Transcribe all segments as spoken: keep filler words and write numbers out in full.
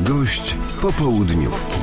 Gość popołudniówki.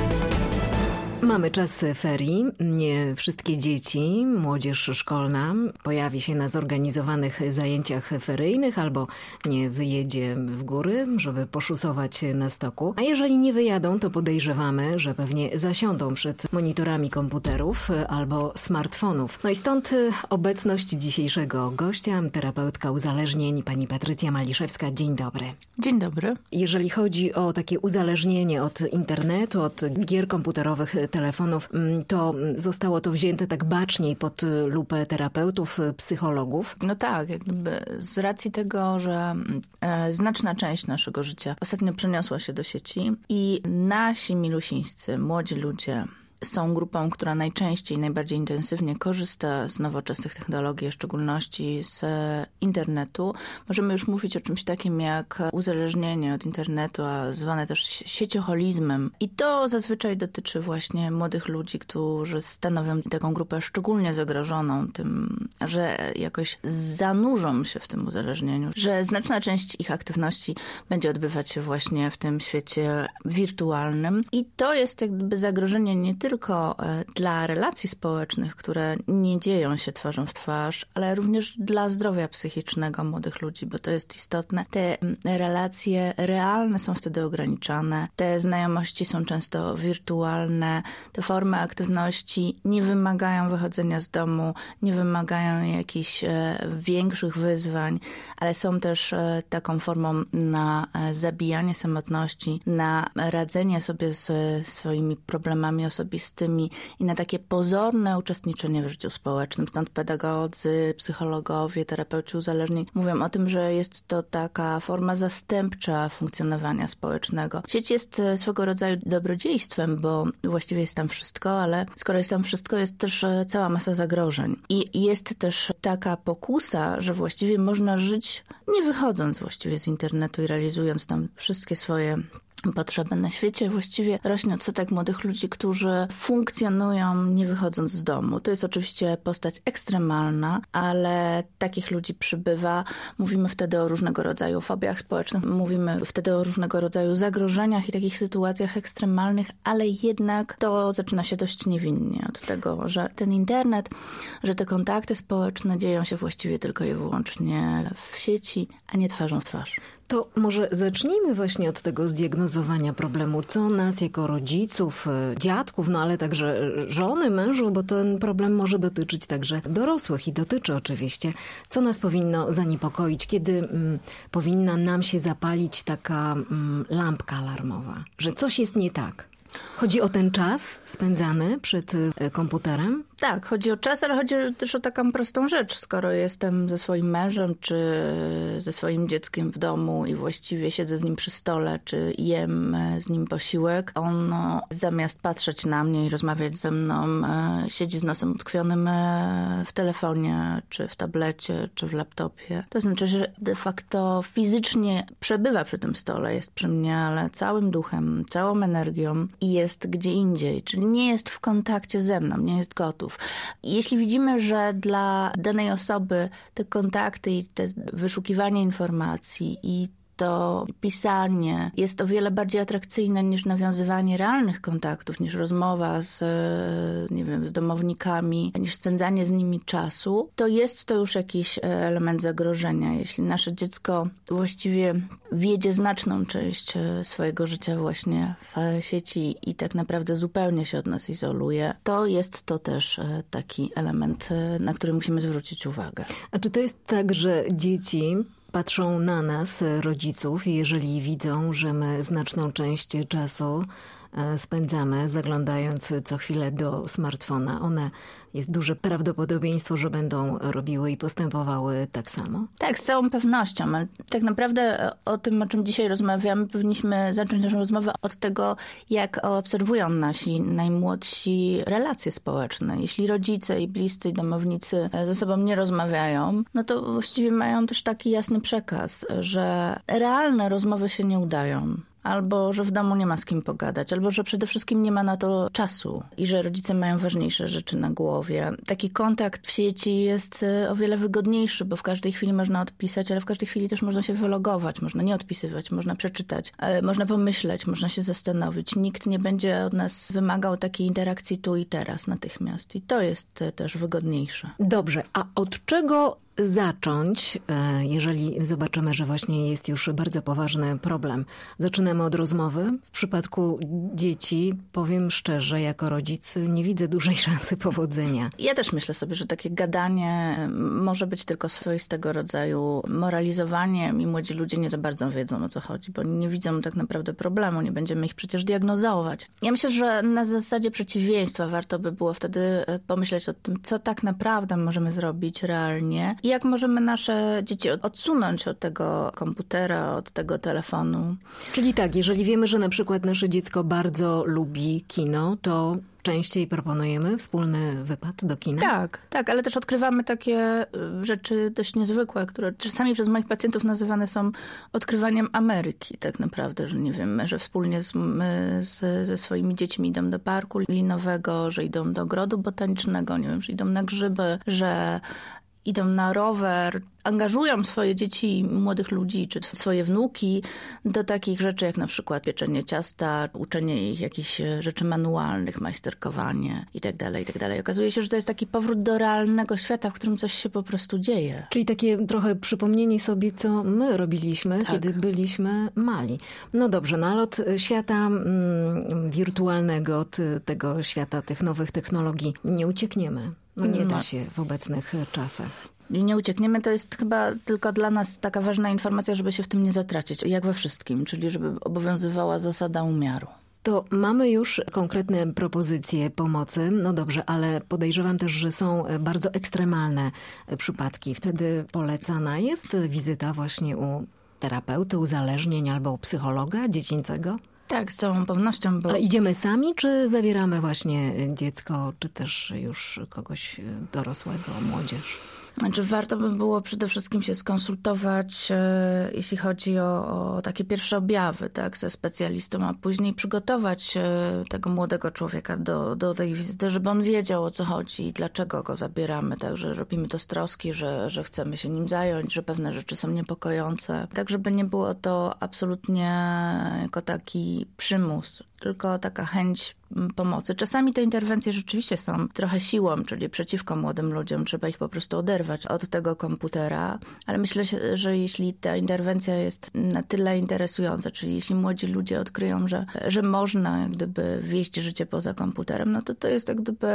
Mamy czas ferii. Nie wszystkie dzieci, młodzież szkolna pojawi się na zorganizowanych zajęciach feryjnych albo nie wyjedzie w góry, żeby poszusować na stoku. A jeżeli nie wyjadą, to podejrzewamy, że pewnie zasiądą przed monitorami komputerów albo smartfonów. No i stąd obecność dzisiejszego gościa, terapeutka uzależnień, pani Patrycja Maliszewska. Dzień dobry. Dzień dobry. Jeżeli chodzi o takie uzależnienie od internetu, od gier komputerowych, telefonów, to zostało to wzięte tak baczniej pod lupę terapeutów, psychologów. No tak, jak gdyby z racji tego, że e, znaczna część naszego życia ostatnio przeniosła się do sieci i nasi milusińscy, młodzi ludzie są grupą, która najczęściej, najbardziej intensywnie korzysta z nowoczesnych technologii, w szczególności z internetu. Możemy już mówić o czymś takim jak uzależnienie od internetu, a zwane też siecioholizmem. I to zazwyczaj dotyczy właśnie młodych ludzi, którzy stanowią taką grupę szczególnie zagrożoną tym, że jakoś zanurzą się w tym uzależnieniu, że znaczna część ich aktywności będzie odbywać się właśnie w tym świecie wirtualnym. I to jest jakby zagrożenie nie tylko tylko dla relacji społecznych, które nie dzieją się twarzą w twarz, ale również dla zdrowia psychicznego młodych ludzi, bo to jest istotne. Te relacje realne są wtedy ograniczane, te znajomości są często wirtualne, te formy aktywności nie wymagają wychodzenia z domu, nie wymagają jakichś większych wyzwań, ale są też taką formą na zabijanie samotności, na radzenie sobie z swoimi problemami osobistymi, z tymi i na takie pozorne uczestniczenie w życiu społecznym. Stąd pedagodzy, psychologowie, terapeuci uzależnień mówią o tym, że jest to taka forma zastępcza funkcjonowania społecznego. Sieć jest swego rodzaju dobrodziejstwem, bo właściwie jest tam wszystko, ale skoro jest tam wszystko, jest też cała masa zagrożeń. I jest też taka pokusa, że właściwie można żyć nie wychodząc właściwie z internetu i realizując tam wszystkie swoje potrzeby. Na świecie właściwie rośnie odsetek młodych ludzi, którzy funkcjonują nie wychodząc z domu. To jest oczywiście postać ekstremalna, ale takich ludzi przybywa. Mówimy wtedy o różnego rodzaju fobiach społecznych, mówimy wtedy o różnego rodzaju zagrożeniach i takich sytuacjach ekstremalnych, ale jednak to zaczyna się dość niewinnie od tego, że ten internet, że te kontakty społeczne dzieją się właściwie tylko i wyłącznie w sieci, a nie twarzą w twarz. To może zacznijmy właśnie od tego zdiagnozowania problemu. Co nas jako rodziców, dziadków, no ale także żony, mężów, bo ten problem może dotyczyć także dorosłych i dotyczy oczywiście. Co nas powinno zaniepokoić, kiedy mm, powinna nam się zapalić taka mm, lampka alarmowa, że coś jest nie tak? Chodzi o ten czas spędzany przed komputerem? Tak, chodzi o czas, ale chodzi też o taką prostą rzecz. Skoro jestem ze swoim mężem, czy ze swoim dzieckiem w domu i właściwie siedzę z nim przy stole, czy jem z nim posiłek, on no, zamiast patrzeć na mnie i rozmawiać ze mną, siedzi z nosem utkwionym w telefonie, czy w tablecie, czy w laptopie. To znaczy, że de facto fizycznie przebywa przy tym stole, jest przy mnie, ale całym duchem, całą energią i jest gdzie indziej. Czyli nie jest w kontakcie ze mną, nie jest gotów. Jeśli widzimy, że dla danej osoby te kontakty i te wyszukiwanie informacji i to pisanie jest o wiele bardziej atrakcyjne niż nawiązywanie realnych kontaktów, niż rozmowa z, nie wiem, z domownikami, niż spędzanie z nimi czasu, to jest to już jakiś element zagrożenia. Jeśli nasze dziecko właściwie wiedzie znaczną część swojego życia właśnie w sieci i tak naprawdę zupełnie się od nas izoluje, to jest to też taki element, na który musimy zwrócić uwagę. A czy to jest tak, że dzieci patrzą na nas, rodziców, i jeżeli widzą, że my znaczną część czasu spędzamy zaglądając co chwilę do smartfona, one jest duże prawdopodobieństwo, że będą robiły i postępowały tak samo? Tak, z całą pewnością. Ale tak naprawdę o tym, o czym dzisiaj rozmawiamy, powinniśmy zacząć naszą rozmowę od tego, jak obserwują nasi najmłodsi relacje społeczne. Jeśli rodzice i bliscy i domownicy ze sobą nie rozmawiają, no to właściwie mają też taki jasny przekaz, że realne rozmowy się nie udają. albo że w domu nie ma z kim pogadać, albo że przede wszystkim nie ma na to czasu i że rodzice mają ważniejsze rzeczy na głowie. Taki kontakt w sieci jest o wiele wygodniejszy, bo w każdej chwili można odpisać, ale w każdej chwili też można się wylogować, można nie odpisywać, można przeczytać, można pomyśleć, można się zastanowić. Nikt nie będzie od nas wymagał takiej interakcji tu i teraz natychmiast i to jest też wygodniejsze. Dobrze, a od czego zacząć, jeżeli zobaczymy, że właśnie jest już bardzo poważny problem? Zaczynamy od rozmowy. W przypadku dzieci, powiem szczerze, jako rodzic nie widzę dużej szansy powodzenia. Ja też myślę sobie, że takie gadanie może być tylko swoistego rodzaju moralizowaniem i młodzi ludzie nie za bardzo wiedzą, o co chodzi, bo nie widzą tak naprawdę problemu, nie będziemy ich przecież diagnozować. Ja myślę, że na zasadzie przeciwieństwa warto by było wtedy pomyśleć o tym, co tak naprawdę możemy zrobić realnie i jak możemy nasze dzieci odsunąć od tego komputera, od tego telefonu. Czyli tak, jeżeli wiemy, że na przykład nasze dziecko bardzo lubi kino, to częściej proponujemy wspólny wypad do kina? Tak, tak, ale też odkrywamy takie rzeczy dość niezwykłe, które czasami przez moich pacjentów nazywane są odkrywaniem Ameryki tak naprawdę, że nie wiem, że wspólnie z, z, ze swoimi dziećmi idą do parku linowego, że idą do ogrodu botanicznego, nie wiem, że idą na grzyby, że idą na rower, angażują swoje dzieci, młodych ludzi, czy swoje wnuki do takich rzeczy jak na przykład pieczenie ciasta, uczenie ich jakichś rzeczy manualnych, majsterkowanie i tak dalej, i tak dalej. Okazuje się, że to jest taki powrót do realnego świata, w którym coś się po prostu dzieje. Czyli takie trochę przypomnienie sobie, co my robiliśmy, tak, kiedy byliśmy mali. No dobrze, no ale od świata mm, wirtualnego, od tego świata tych nowych technologii nie uciekniemy. No nie da się w obecnych czasach. I nie uciekniemy, to jest chyba tylko dla nas taka ważna informacja, żeby się w tym nie zatracić, jak we wszystkim, czyli żeby obowiązywała zasada umiaru. To mamy już konkretne propozycje pomocy. No dobrze, ale podejrzewam też, że są bardzo ekstremalne przypadki. Wtedy polecana jest wizyta właśnie u terapeuty uzależnień albo u psychologa dziecięcego? Tak, z całą pewnością. Bo... Ale idziemy sami, czy zabieramy właśnie dziecko, czy też już kogoś dorosłego, młodzież? Znaczy warto by było przede wszystkim się skonsultować, e, jeśli chodzi o, o takie pierwsze objawy, tak, ze specjalistą, a później przygotować e, tego młodego człowieka do, do tej wizyty, żeby on wiedział, o co chodzi i dlaczego go zabieramy, tak, że robimy to z troski, że, że chcemy się nim zająć, że pewne rzeczy są niepokojące, tak, żeby nie było to absolutnie jako taki przymus, tylko taka chęć pomocy. Czasami te interwencje rzeczywiście są trochę siłą, czyli przeciwko młodym ludziom. Trzeba ich po prostu oderwać od tego komputera. Ale myślę, że jeśli ta interwencja jest na tyle interesująca, czyli jeśli młodzi ludzie odkryją, że, że można jak gdyby wieść życie poza komputerem, no to to jest jak gdyby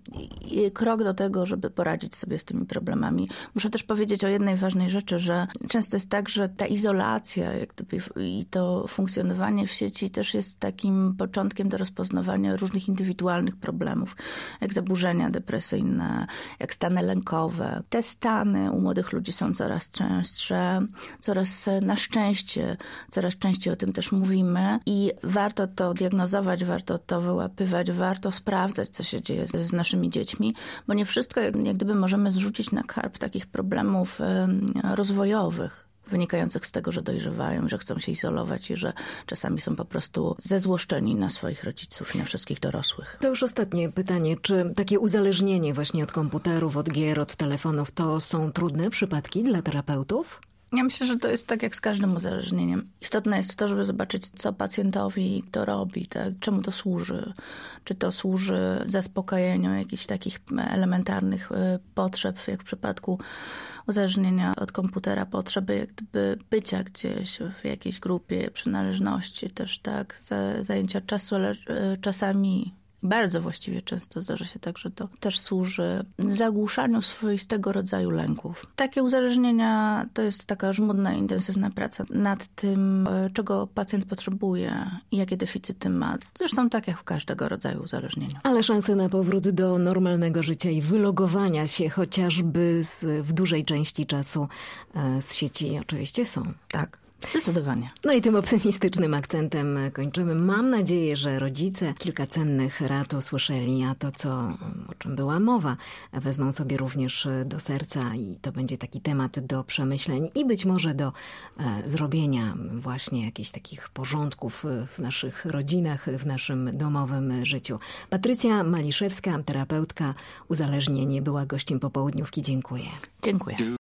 krok do tego, żeby poradzić sobie z tymi problemami. Muszę też powiedzieć o jednej ważnej rzeczy, że często jest tak, że ta izolacja jak gdyby i to funkcjonowanie w sieci też jest takim początkiem do rozpoznawania różnych indywidualnych problemów, jak zaburzenia depresyjne, jak stany lękowe. Te stany u młodych ludzi są coraz częstsze, coraz na szczęście, coraz częściej o tym też mówimy i warto to diagnozować, warto to wyłapywać, warto sprawdzać, co się dzieje z naszymi dziećmi, bo nie wszystko jak gdyby możemy zrzucić na karb takich problemów rozwojowych, wynikających z tego, że dojrzewają, że chcą się izolować i że czasami są po prostu zezłoszczeni na swoich rodziców i na wszystkich dorosłych. To już ostatnie pytanie. Czy takie uzależnienie właśnie od komputerów, od gier, od telefonów to są trudne przypadki dla terapeutów? Ja myślę, że to jest tak jak z każdym uzależnieniem. Istotne jest to, żeby zobaczyć, co pacjentowi to robi, tak? Czemu to służy. Czy to służy zaspokojeniu jakichś takich elementarnych potrzeb, jak w przypadku uzależnienia od komputera, potrzeby jak gdyby bycia gdzieś w jakiejś grupie, przynależności też, tak? Zajęcia czasu, ale czasami bardzo właściwie często zdarza się tak, że to też służy zagłuszaniu swoistego rodzaju lęków. Takie uzależnienia to jest taka żmudna, intensywna praca nad tym, czego pacjent potrzebuje i jakie deficyty ma. Zresztą tak jak w każdego rodzaju uzależnieniu. Ale szanse na powrót do normalnego życia i wylogowania się chociażby z, w dużej części czasu z sieci oczywiście są. Tak. Zdecydowanie. No i tym optymistycznym akcentem kończymy. Mam nadzieję, że rodzice kilka cennych rad usłyszeli, a to, co, o czym była mowa, wezmą sobie również do serca i to będzie taki temat do przemyśleń i być może do e, zrobienia właśnie jakichś takich porządków w naszych rodzinach, w naszym domowym życiu. Patrycja Maliszewska, terapeutka uzależnienie, była gościem Popołudniówki. Dziękuję. Dziękuję.